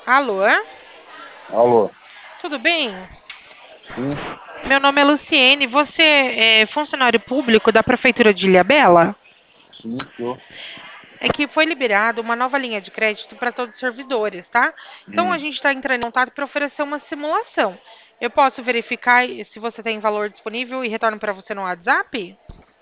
Alô? Alô? Tudo bem? Sim, Meu nome é Luciene. Você é funcionário público da Prefeitura de Ilhabela? sim, sou. É que foi liberada uma nova linha de crédito para todos os servidores, tá? Então a Hum. gente está entrando em contato para oferecer uma simulação. Eu posso verificar se você tem valor disponível e retorno para você no WhatsApp?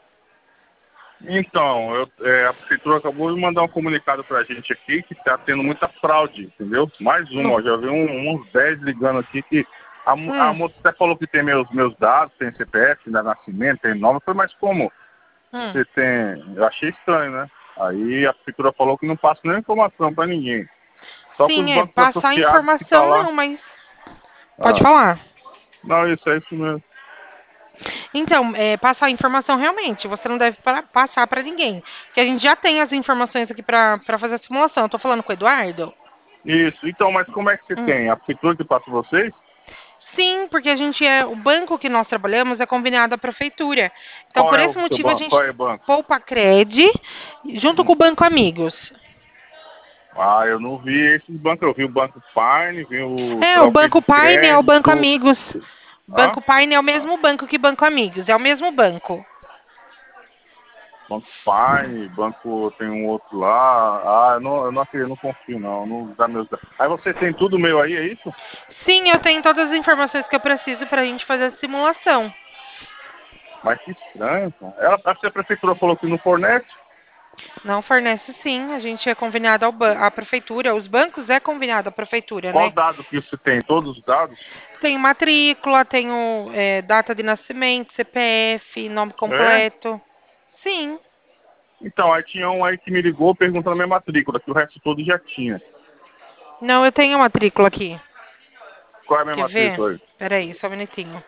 Então, a prefeitura acabou de mandar um comunicado pra gente aqui que tá tendo muita fraude, entendeu? Mais uma, No- ó, já vi uns 10 ligando aqui que a Hum, moça até falou que tem meus dados, tem CPF, da nascimento, tem nome. Eu falei, mas como hum. você tem? Eu achei estranho, né? Aí a prefeitura falou que não passa nenhuma informação pra ninguém. Só para os Sim, é bancos passar associados que tá informação lá. não, mas pode Ah, falar. não, isso é isso mesmo. Então, passar informação realmente, você não deve passar para ninguém. Porque a gente já tem as informações aqui para fazer a simulação. Eu tô falando com o Eduardo? Isso. Então, mas como é que você Hum. tem? A prefeitura que passa vocês? Sim, porque a gente o banco que nós trabalhamos é conveniado à prefeitura. Então, Qual por é esse o seu motivo, a banco? gente Qual é o banco? poupa Cred junto com Hum. o Banco Amigos. Ah, eu não vi esses bancos. Eu vi o Banco Pine, vi o É, o Tropez Banco de Paine é o Banco Crédito. Amigos. Ah, Banco Paine é o mesmo banco que Banco Amigos, é o mesmo banco. Banco Pine, banco tem um outro lá. Ah, eu não confio não, não dá meus dados. Aí você tem tudo meu aí, é isso? Sim, eu tenho todas as informações que eu preciso para a gente fazer a simulação. Mas que estranho, pô. A prefeitura falou que não fornece. Não fornece sim, a gente é conveniado à prefeitura, os bancos é conveniado à prefeitura, Qual né? dado que você tem? Todos os dados? Tenho matrícula, tenho data de nascimento, CPF, nome É? completo. Sim. Então, aí tinha um aí que me ligou perguntando a minha matrícula, que o resto todo já tinha. Não, eu tenho a matrícula aqui. Qual é a minha Quer ver? matrícula aí? Peraí, só um minutinho.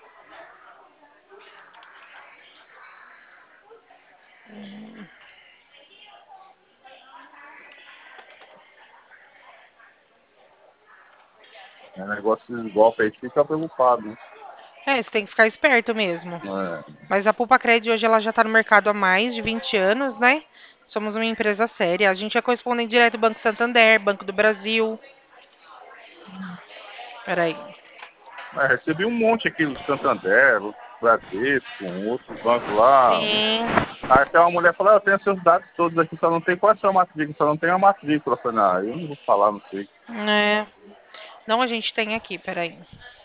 É negócio de golpe aí, fica preocupado, né? É, você tem que ficar esperto mesmo. É, Mas a Pulpacred hoje ela já está no mercado há mais de 20 anos, né? Somos uma empresa séria. A gente é correspondente direto do Banco Santander, Banco do Brasil. Peraí. recebi um monte aqui do Santander, o Bradesco, um outro banco lá. Sim. Aí até uma mulher falou, eu tenho seus dados todos aqui, só não tem qual é a sua matrícula, só não tem a matrícula. Eu falei, eu não vou falar, não sei. É. Não, a gente tem aqui, peraí.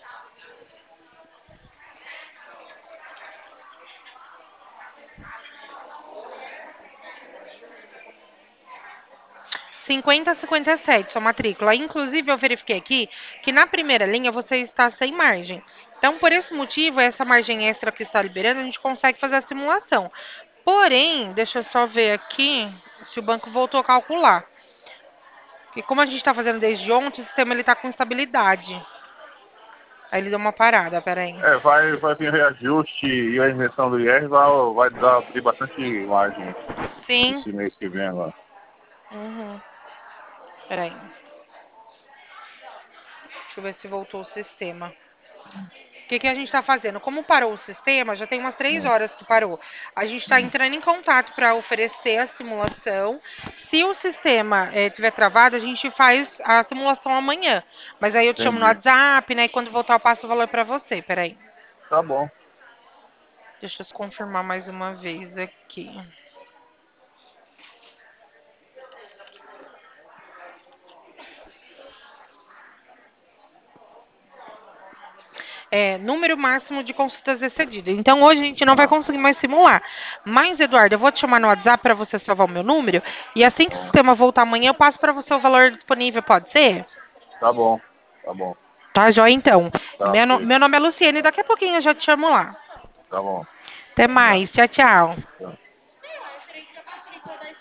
Cinquenta 57, sua matrícula. Inclusive, eu verifiquei aqui que na primeira linha você está sem margem. Então, por esse motivo, essa margem extra que está liberando, a gente consegue fazer a simulação. Porém, deixa eu só ver aqui se o banco voltou a calcular. Porque como a gente está fazendo desde ontem, o sistema está com instabilidade. Aí ele deu uma parada, peraí. Vai vir reajuste e a invenção do IR vai abrir bastante margem Sim. esse mês que vem agora. Uhum. Peraí. Deixa eu ver se voltou o sistema. O que a gente está fazendo? Como parou o sistema, já tem umas 3 horas que parou. A gente está Hum, entrando em contato para oferecer a simulação. Se o sistema estiver travado, a gente faz a simulação amanhã. Mas aí eu te chamo no entendi. WhatsApp, né? E quando voltar, eu passo o valor para você. Peraí. Tá bom. Deixa eu confirmar mais uma vez aqui. Número máximo de consultas excedido. Então, hoje a gente não vai Ah, conseguir mais simular. Mas, Eduardo, eu vou te chamar no WhatsApp para você salvar o meu número. E assim que o bom. sistema voltar amanhã, eu passo para você o valor disponível. Pode ser? Tá bom. Tá bom. Tá, joia, então. Tá feito. Meu nome é Luciene. Daqui a pouquinho eu já te chamo lá. Tá bom. Até Um abraço. mais. Tchau, tchau. Tchau.